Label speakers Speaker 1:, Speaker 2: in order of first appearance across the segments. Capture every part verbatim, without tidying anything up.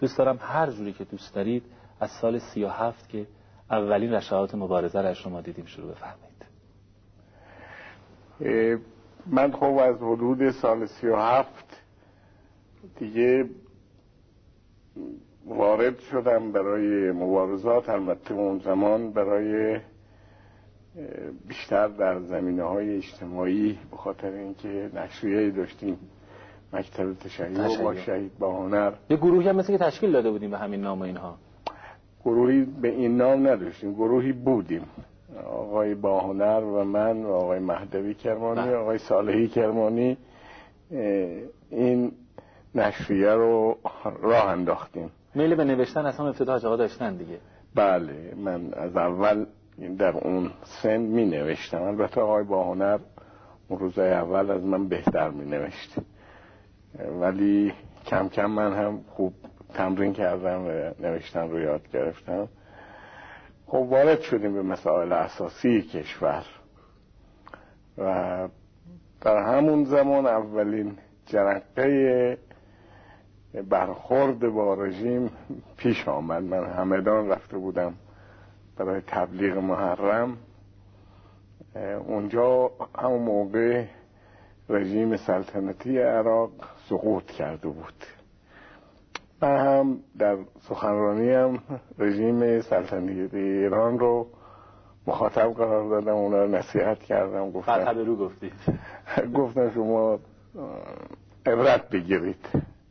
Speaker 1: دوست دارم هر جوری که دوست دارید از سال سی و هفت که اولین رشحات مبارزه را شما دیدیم شروع بفرمایید.
Speaker 2: من خب از حدود سال سی و هفت دیگه وارد شدم برای مبارزات. البته اون زمان برای بیشتر در زمینه‌های اجتماعی، به خاطر اینکه نشریه‌ای داشتیم، مکتب تشیع با شهید با هنر.
Speaker 1: یه گروهی هم مثل که تشکیل داده بودیم به همین نام و اینها.
Speaker 2: گروهی به این نام نداشتیم، گروهی بودیم، آقای با هنر و من و آقای مهدوی کرمانی و آقای صالحی کرمانی. این نشریه رو راه انداختیم.
Speaker 1: میل به نوشتن اصلا ابتدا آقا داشتن دیگه؟
Speaker 2: بله، من از اول در اون سن می نوشتم. البته آقای با هنر اون روزای اول از من بهتر می نوشت، ولی کم کم من هم خوب تمرین کردم و نوشتن رو یاد گرفتم. خب وارد شدیم به مسائل اساسی کشور و در همون زمان اولین جرقه برخورد با رژیم پیش آمد. من همدان رفته بودم برای تبلیغ محرم. اونجا همون موقع رژیم سلطنتی عراق سقوط کرده بود. من هم در سخنرانیم رژیم سلطنتی ایران رو مخاطب قرار دادم، اونا رو نصیحت کردم. گفتم
Speaker 1: فتح به رو گفتید.
Speaker 2: گفتم شما عبرت بگیرید،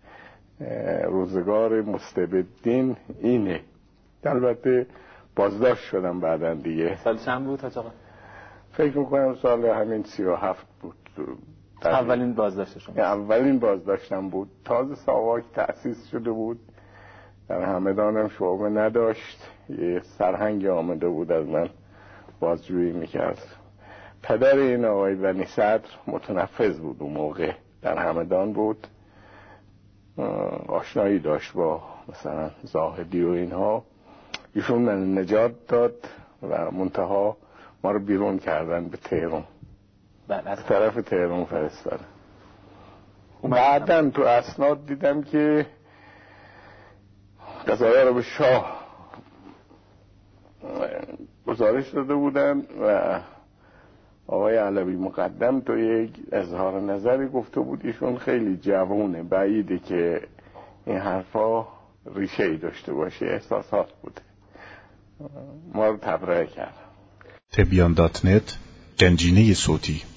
Speaker 2: روزگار مستبدین اینه. البته بازداشت شدم بعدن دیگه.
Speaker 1: سال چند بود حاج آقا؟
Speaker 2: فکر میکنم سال همین سی و هفت بود.
Speaker 1: اولین بازداشت شما؟
Speaker 2: اولین بازداشتم بود. تازه ساواک تأسیس شده بود، در همدانم شعبه نداشت. یه سرهنگ آمده بود از من بازجویی میکرد. پدر این آقای بنی صدر متنفذ بود اون موقع، در همدان بود، آشنایی داشت با مثلا زاهدی و اینها. ایشون من نجات داد و منتها ما رو بیرون کردن به تهران، به طرف تهران فرستادن. بعدن تو اسناد دیدم که قضایا رو به شاه گزارش داده بودن و آقای علوی مقدم تو یک اظهار نظری گفته بود ایشون خیلی جوونه، بعیده که این حرفا ریشه‌ای داشته باشه، احساسات بوده. ما رو تبرئه کرد.
Speaker 3: تبیان دات نت، گنجینه صوتی.